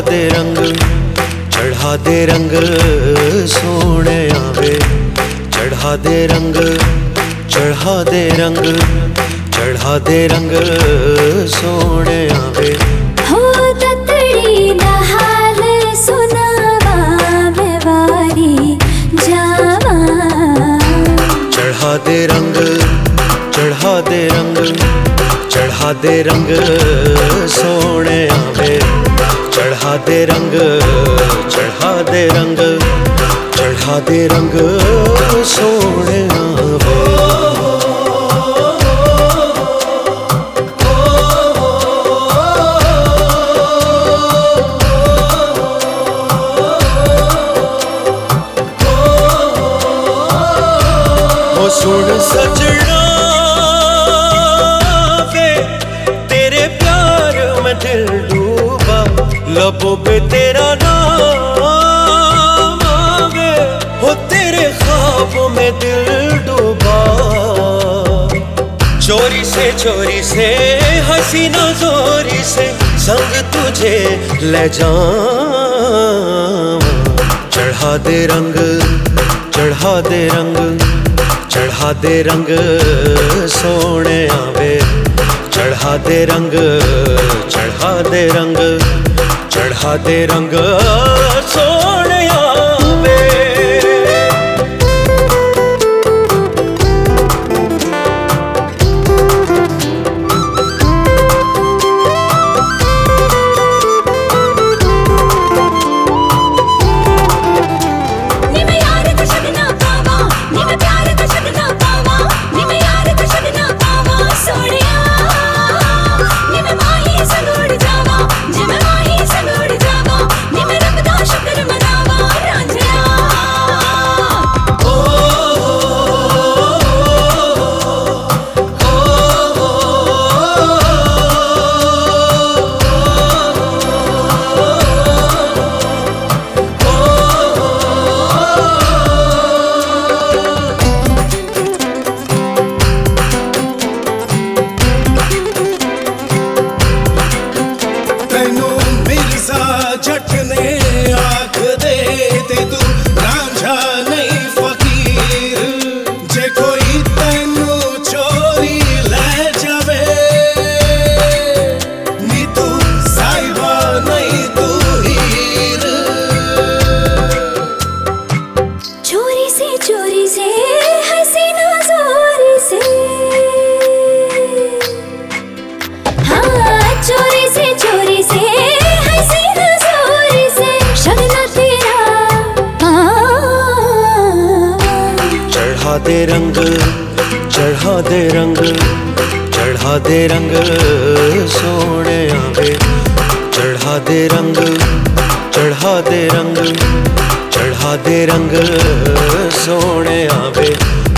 दे रंग, चढ़ा दे रंग सोने आवे। चढ़ा दे रंग, चढ़ा दे रंग, चढ़ा दे रंग सोने आवे। हो ततड़ी दा हाल सुनावा मैं वारी जावा। चढ़ा दे रंग, चढ़ा दे रंग, चढ़ा दे रंग सोने आवे। चढ़ा दे रंग, चढ़ा दे रंग, चढ़ा दे रंग सोने आवे। सुन सजना वे तेरे प्यार में दिल डूबा। लबों पे तेरा नाम आवे, हो तेरे ख्वाबों में दिल डूबा। चोरी से हसीना जोरी से संग तुझे ले जाऊं। चढ़ा दे रंग, चढ़ा दे रंग, चढ़ा दे रंग सोने आवे। चढ़ा दे रंग, चढ़ा दे रंग, चढ़ा दे रंग सोने आवे। चोरी से हसीना जोरी से, हाँ चोरी से हसीना जोरी से शगना तेरा। चढ़ा दे रंग, चढ़ा दे रंग, चढ़ा दे रंग सोने आवे। चढ़ा दे रंग, चढ़ा दे रंग, चढ़ा दे रंग सोने आवे।